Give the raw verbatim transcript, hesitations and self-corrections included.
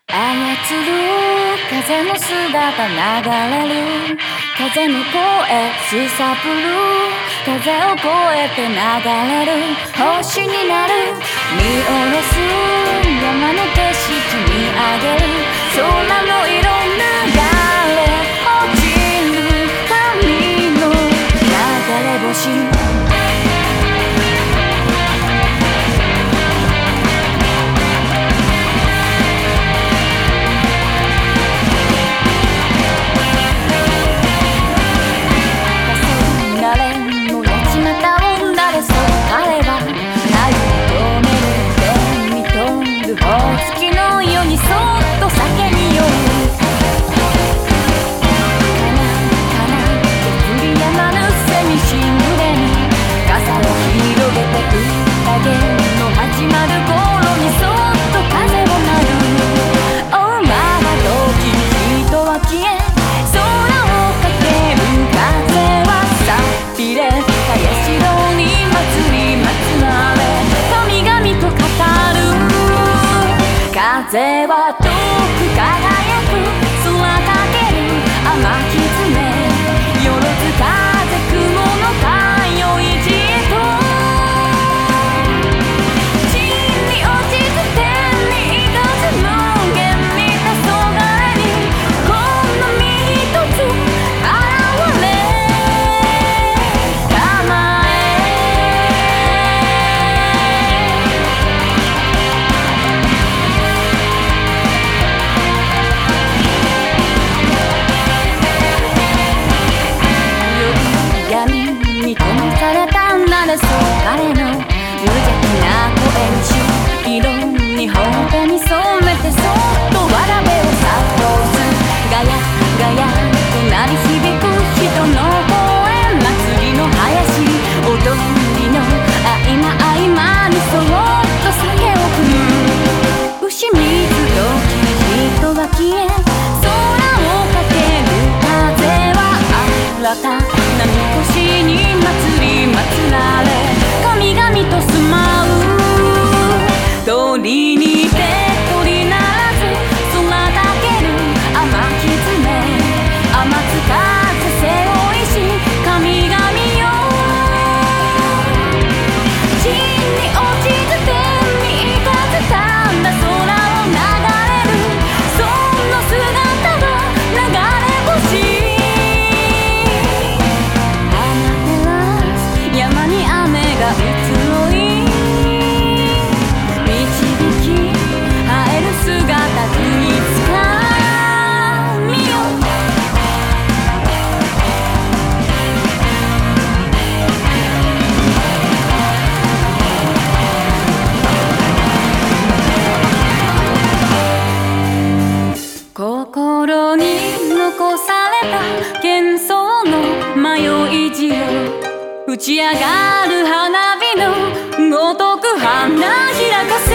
操る風の姿流れる風の声すさぶる風を越えて流れる星になる見下ろす山の景色見上げる空の色流れ落ちる髪の流れ星月のようにそっと酒に酔うかな振りやまぬセミシングレに傘を広げて宴の始まる頃にそっと風を鳴るおままとき人は消え空をかける風はさびれかやしろに祭り祭られ神々と語る風は遠く輝く空かける天狐よろず風雲の太陽一へと地に落ちず天に行かず無限に黄昏にこの身一つ現れたまえに灯されたなれそ彼の無邪気な声にし色にほっぺに染めてそっとわらべを諭すガヤガヤと鳴り響く人の声祭りの林踊りの合間合間にそっと酒を振る牛水時人は消え空をかける風は新たなみこしに祭り祭られ神々と住まう鳥にて鳥ならず空かける天狐天津風背負いし神々よ地に落ちず天に行かずただ空を流れるその姿が流れ星山に雨が移ろい導き映える姿につかみよ心に残された幻想の迷い地を打ち上がる花火のごとく花開かせ